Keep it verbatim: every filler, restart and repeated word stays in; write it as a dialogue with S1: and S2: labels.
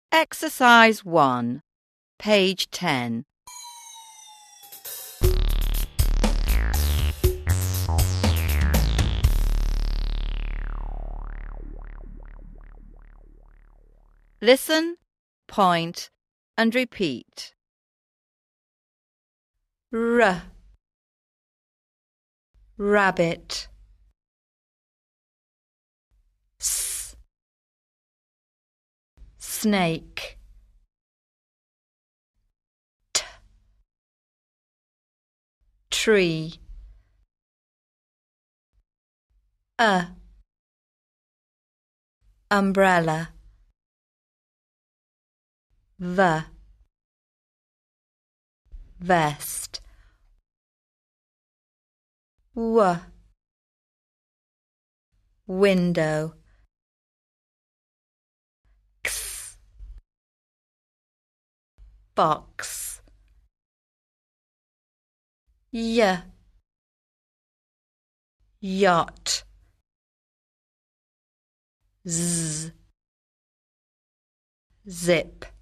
S1: Exercise one, page ten. Listen, point, and repeat. R, rabbit. S, snake. T, tree. A, umbrella. V, vest. W, window. X, box. Y, yacht. Z, zip.